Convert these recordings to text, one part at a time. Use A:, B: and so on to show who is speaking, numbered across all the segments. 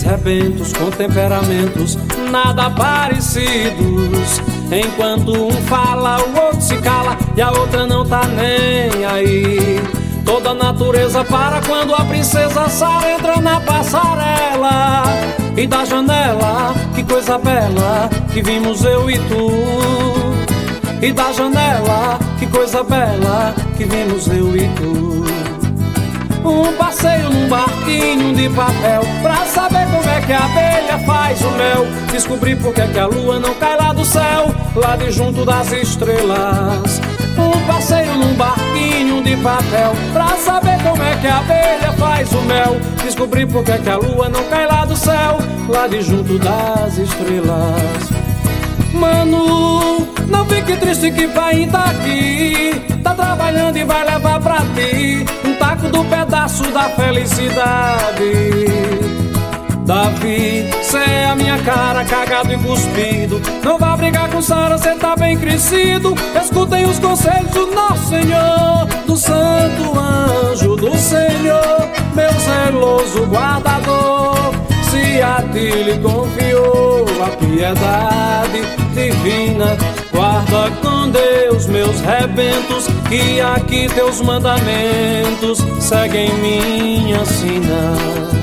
A: três rebentos com temperamentos nada parecidos. Enquanto um fala, o outro se cala e a outra não tá nem aí. Toda a natureza para quando a princesa Sara entra na passarela. E da janela, que coisa bela, que vimos eu e tu. E da janela, que coisa bela, que vimos eu e tu. Um passeio num barquinho de papel, pra saber como é que a abelha faz o mel. Descobrir por que a lua não cai lá do céu, lá de junto das estrelas. Um passeio num barquinho de papel, pra saber como é que a abelha faz o mel. Descobrir por que a lua não cai lá do céu, lá de junto das estrelas. Mano, não fique triste que pai tá aqui, tá trabalhando e vai levar pra ti um taco do pedaço da felicidade. Davi, cê é a minha cara, cagado e cuspido. Não vá brigar com Sara, cê tá bem crescido. Escutem os conselhos do nosso Senhor, do santo anjo do Senhor, meu zeloso guardador. Se a ti lhe confiou a piedade divina, guarda com Deus meus rebentos, que aqui teus mandamentos seguem minha sina.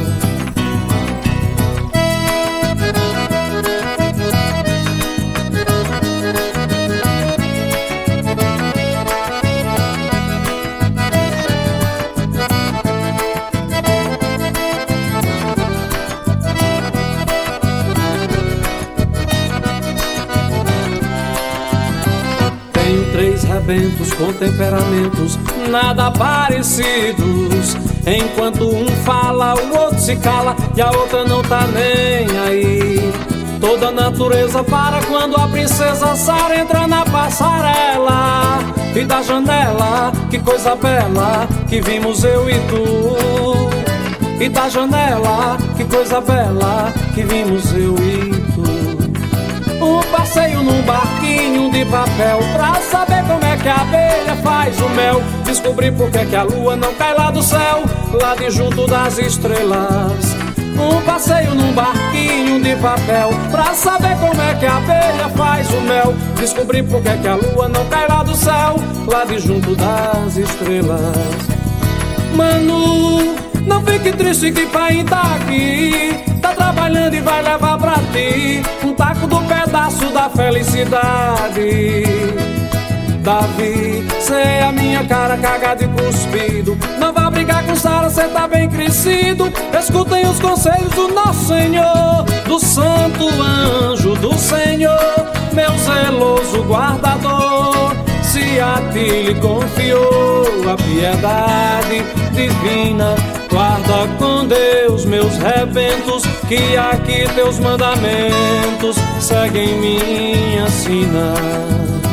A: Três rebentos com temperamentos nada parecidos. Enquanto um fala, o outro se cala e a outra não tá nem aí. Toda a natureza para quando a princesa Sara entra na passarela. E da janela, que coisa bela, que vimos eu e tu. E da janela, que coisa bela, que vimos eu e tu. Um passeio num barquinho de papel, pra saber como é que a abelha faz o mel. Descobrir por que a lua não cai lá do céu, lá de junto das estrelas. Um passeio num barquinho de papel, pra saber como é que a abelha faz o mel. Descobrir por que a lua não cai lá do céu, lá de junto das estrelas. Mano, não fique triste que pai tá aqui, tá trabalhando e vai levar pra ti um taco do pedaço da felicidade. Davi, cê é a minha cara, cagado e cuspido. Não vá brigar com Sara, cê tá bem crescido. Escutem os conselhos do nosso Senhor, do santo anjo do Senhor, meu zeloso guardador. Se a ti lhe confiou a piedade divina, guarda com Deus meus rebentos, que aqui teus mandamentos seguem minha sina.